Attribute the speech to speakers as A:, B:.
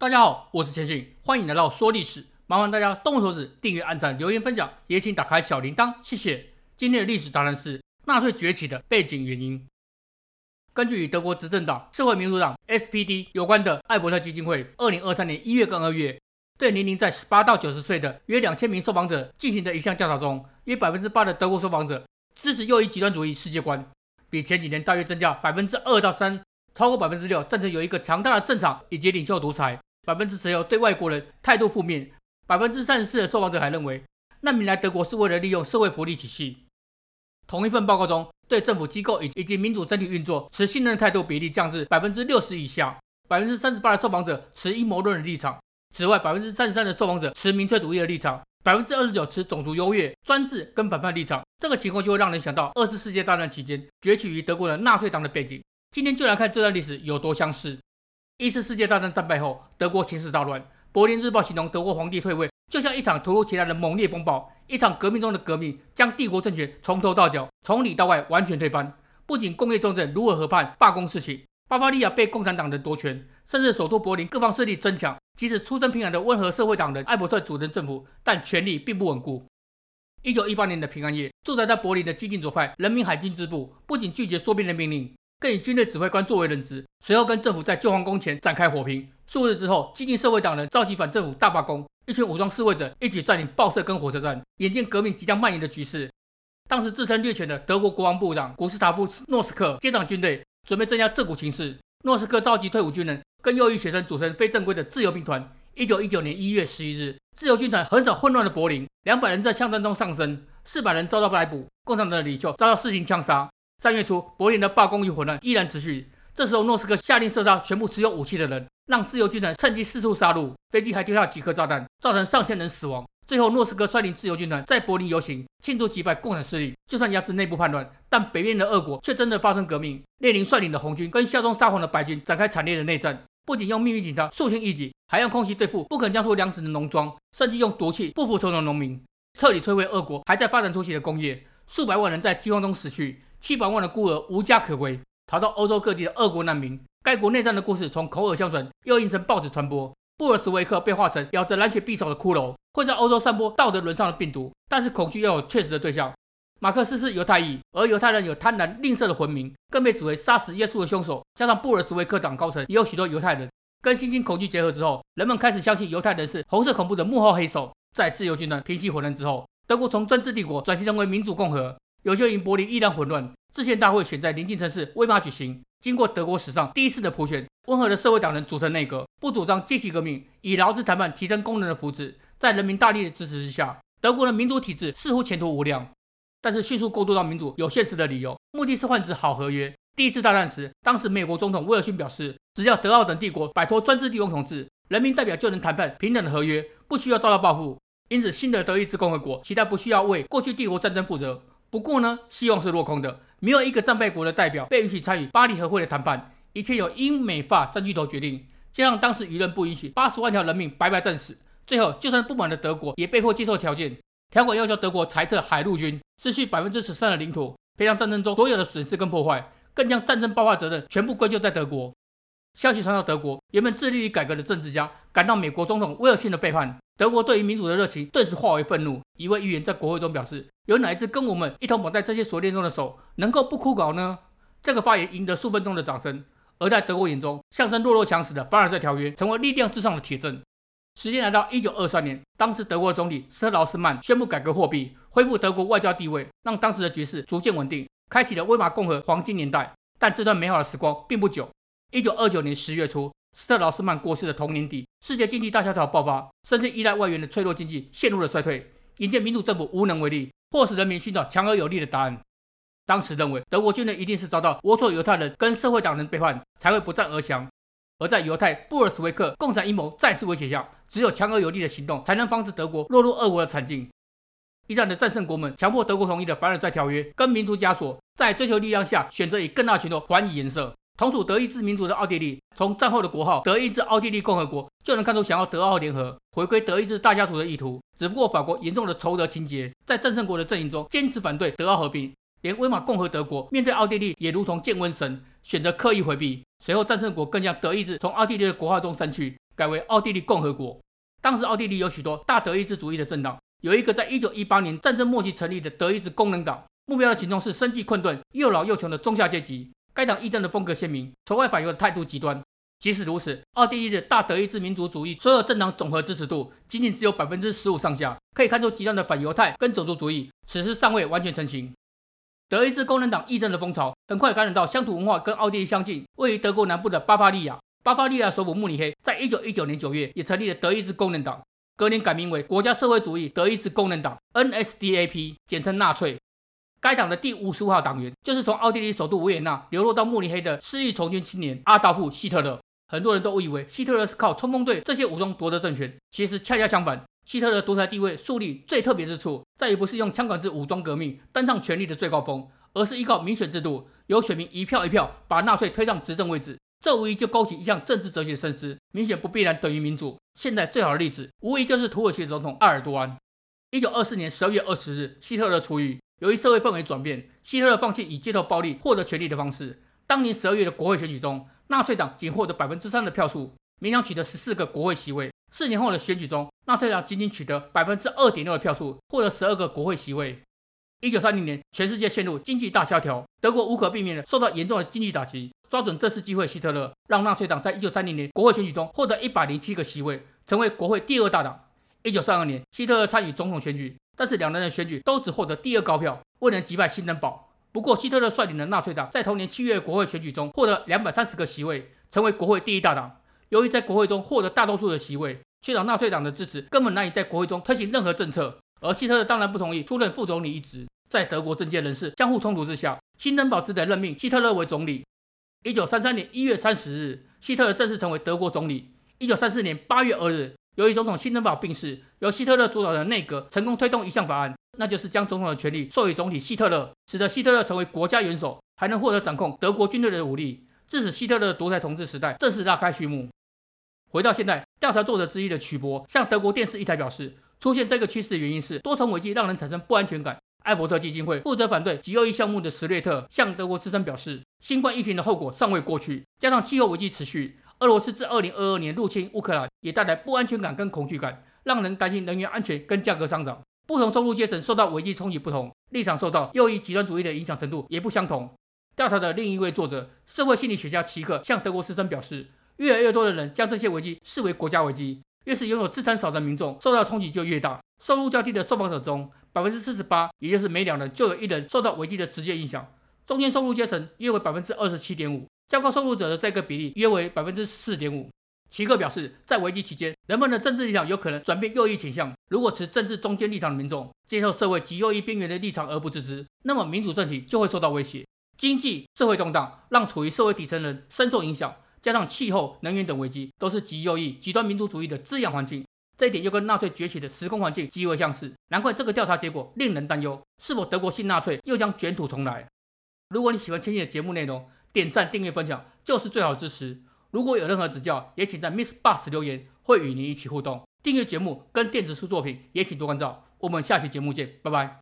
A: 大家好，我是钱信，欢迎来到说历史。麻烦大家动动手指订阅、按赞、留言、分享，也请打开小铃铛，谢谢。今天的历史答案是纳粹崛起的背景原因。根据与德国执政党社会民主党 SPD 有关的艾伯特基金会2023年1月跟2月对年龄在18到90岁的约2000名受访者进行的一项调查中，约 8% 的德国受访者支持右翼极端主义世界观，比前几年大约增加 2% 到 3%， 超过 6% 赞成有一个强大的政场以及领袖独裁， 16% 对外国人态度负面， 34% 的受访者还认为难民来德国是为了利用社会福利体系。同一份报告中，对政府机构以及民主整体运作持信任的态度比例降至 60% 以下， 38% 的受访者持阴谋论的立场。此外， 33% 的受访者持民粹主义的立场， 29% 持种族优越、专制跟反叛立场。这个情况就会让人想到二次世界大战期间崛起于德国的纳粹党的背景。今天就来看这段历史有多相似。一次世界大战战败后，德国情势大乱。柏林日报形容德国皇帝退位就像一场突如其来的猛烈风暴，一场革命中的革命，将帝国政权从头到脚、从里到外完全推翻。不仅工业重镇卢尔河畔罢工四起，巴伐利亚被共产党人夺权，甚至首都柏林各方势力争抢。即使出身平安的温和社会党人艾伯特主政政府，但权力并不稳固。1918年的平安夜，驻扎在柏林的激进左派人民海军支部不仅拒绝缩编的命令，更以军队指挥官作为人质，随后跟政府在旧皇宫前展开火拼。数日之后，激进社会党人召集反政府大罢工，一群武装示威者一举占领报社跟火车站。眼见革命即将蔓延的局势，当时自称掠权的德国国防部长古斯塔夫·诺斯克接掌军队，准备镇压这股情势。诺斯克召集退伍军人跟右翼学生组成非正规的自由兵团。1919年1月11日，自由军团横扫混乱的柏林，200人在巷战中丧生，400人遭到逮捕，共产党的领袖遭到私刑枪杀。3月初，柏林的罢工与混乱依然持续。这时候，诺斯克下令射杀全部持有武器的人，让自由军团趁机四处杀戮。飞机还丢下几颗炸弹，造成上千人死亡。最后，诺斯克率领自由军团在柏林游行，庆祝击败共产势力。就算压制内部叛乱，但北面的俄国却真的发生革命。列宁率领的红军跟效忠沙皇的白军展开惨烈的内战，不仅用秘密警察肃清异己，还用空袭对付不肯交出粮食的农庄，甚至用毒气不服从的农民，彻底摧毁俄国还在发展初期的工业。数百万人在饥荒中死去，700万的孤儿无家可归，逃到欧洲各地的俄国难民。该国内战的故事从口耳相传又印成报纸传播。布尔什维克被画成咬着蓝血匕首的骷髅，会在欧洲散播道德沦丧的病毒。但是恐惧要有确实的对象。马克思是犹太裔，而犹太人有贪婪吝啬的魂名，更被指为杀死耶稣的凶手。加上布尔什维克党高层也有许多犹太人，跟新兴恐惧结合之后，人们开始相信犹太人是红色恐怖的幕后黑手。在自由军团平息混乱之后，德国从专制帝国转型成为民主共和。有些因柏林依然混乱，制宪大会选在邻近城市威玛举行。经过德国史上第一次的普选，温和的社会党人组成内阁，不主张阶级革命，以劳资谈判提升工人的福祉。在人民大力的支持之下，德国的民主体制似乎前途无量。但是迅速过渡到民主有现实的理由，目的是换取好合约。第一次大战时，当时美国总统威尔逊表示，只要德奥等帝国摆脱专制帝王统治，人民代表就能谈判平等的合约，不需要遭到报复。因此，新的德意志共和国期待不需要为过去帝国战争负责。不过呢，希望是落空的，没有一个战败国的代表被允许参与巴黎和会的谈判，一切由英美法占据头决定。加上当时舆论不允许80万条人命白白战死，最后就算不满的德国也被迫接受条件，条款要求德国裁撤海陆军，失去 13% 的领土，赔偿战争中所有的损失跟破坏，更将战争爆发责任全部归咎在德国。消息传到德国，原本致力于改革的政治家感到美国总统威尔逊的背叛，德国对于民主的热情顿时化为愤怒。一位议员在国会中表示，有哪一只跟我们一同绑在这些锁链中的手能够不枯槁呢？这个发言赢得数分钟的掌声。而在德国眼中，象征弱肉强食的凡尔赛条约成为力量至上的铁证。时间来到1923年，当时德国的总理斯特劳斯曼宣布改革货币，恢复德国外交地位，让当时的局势逐渐稳定，开启了威玛共和黄金年代。但这段美好的时光并不久。1929年10月初，斯特劳斯曼过世的同年底，世界经济大萧条爆发，甚至依赖外援的脆弱经济陷入了衰退。眼见民主政府无能为力，迫使人民寻找强而有力的答案。当时认为德国军人一定是遭到龌龊犹太人跟社会党人背叛，才会不战而降。而在犹太布尔什维克共产阴谋再次威胁下，只有强而有力的行动才能防止德国落入俄国的惨境。一战的战胜国们强迫德国同意的凡尔赛条约跟民族枷锁，在追求力量下，选择以更大拳头还以颜色。同属德意志民族的奥地利，从战后的国号德意志奥地利共和国就能看出想要德奥联合、回归德意志大家族的意图。只不过法国严重的仇德情节，在战胜国的阵营中坚持反对德奥合并，连威玛共和德国面对奥地利也如同见瘟神，选择刻意回避。随后战胜国更将德意志从奥地利的国号中删去， 改为奥地利共和国。当时奥地利有许多大德意志主义的政党，有一个在1918年战争末期成立的德意志工人党，目标的群众是生计困顿、又老又穷的中下阶级。该党议政的风格鲜明，仇外反犹的态度极端。即使如此，奥地利的大德意志民族主义所有政党总和支持度仅仅只有 15% 上下，可以看出极端的反犹太跟种族主义此时尚未完全成型。德意志工人党议政的风潮很快感染到乡土文化跟奥地利相近、位于德国南部的巴伐利亚。巴伐利亚首府慕尼黑在1919年9月也成立了德意志工人党，隔年改名为国家社会主义德意志工人党 NSDAP， 简称纳粹。该党的第55号党员就是从奥地利首都维也纳流落到慕尼黑的失意从军青年阿道夫·希特勒。很多人都误以为希特勒是靠冲锋队这些武装夺得政权，其实恰恰相反。希特勒独裁地位树立最特别之处，在于不是用枪管制武装革命登上权力的最高峰，而是依靠民选制度，由选民一票一票把纳粹推上执政位置。这无疑就勾起一项政治哲学深思：民选不必然等于民主。现在最好的例子，无疑就是土耳其总统埃尔多安。1924年12月20日，希特勒出狱。由于社会氛围转变，希特勒放弃以街头暴力获得权力的方式。当年12月的国会选举中，纳粹党仅获得 3% 的票数，勉强取得14个国会席位。4年后的选举中，纳粹党仅仅取得 2.6% 的票数，获得12个国会席位。1930年，全世界陷入经济大萧条，德国无可避免的受到严重的经济打击。抓准这次机会，希特勒让纳粹党在1930年国会选举中获得107个席位，成为国会第2大党。1932年，希特勒参与总统选举，但是两人的选举都只获得第2高票，未能击败辛登堡。不过，希特勒率领的纳粹党在同年7月国会选举中获得230个席位，成为国会第1大党。由于在国会中获得大多数的席位，缺少纳粹党的支持，根本难以在国会中推行任何政策。而希特勒当然不同意出任副总理一职。在德国政界人士相互冲突之下，辛登堡只得任命希特勒为总理。1933年1月30日，希特勒正式成为德国总理。1934年8月2日，由于总统辛登堡病逝，由希特勒主导的内阁成功推动一项法案，那就是将总统的权力授予总理希特勒，使得希特勒成为国家元首，还能获得掌控德国军队的武力，致使希特勒的独裁统治时代正式拉开序幕。回到现在，调查作者之一的曲博向德国电视一台表示，出现这个趋势的原因是多重危机让人产生不安全感。艾伯特基金会负责反对极右翼项目的史略特向德国之声表示，新冠疫情的后果尚未过去，加上气候危机持续，俄罗斯自2022年入侵乌克兰，也带来不安全感跟恐惧感，让人担心能源安全跟价格上涨。不同收入阶层受到危机冲击不同，立场受到右翼极端主义的影响程度也不相同。调查的另一位作者，社会心理学家齐克向德国之声表示，越来越多的人将这些危机视为国家危机，越是拥有资产少的民众受到冲击就越大。收入较低的受访者中，48%，也就是每2人就有1人受到危机的直接影响。中间收入阶层约为 27.5%， 较高收入者的这个比例约为 14.5%。齐克表示，在危机期间，人们的政治立场有可能转变右翼倾向。如果持政治中间立场的民众接受社会极右翼边缘的立场而不自知，那么民主政体就会受到威胁。经济社会动荡让处于社会底层人深受影响，加上气候、能源等危机都是极右翼极端民族主义的滋养环境。这一点又跟纳粹崛起的时空环境极为相似，难怪这个调查结果令人担忧，是否德国新纳粹又将卷土重来？如果你喜欢千玺的节目内容，点赞、订阅、分享就是最好的支持。如果有任何指教，也请在 Miss Bus 留言，会与您一起互动。订阅节目跟电子书作品也请多关照。我们下期节目见，拜拜。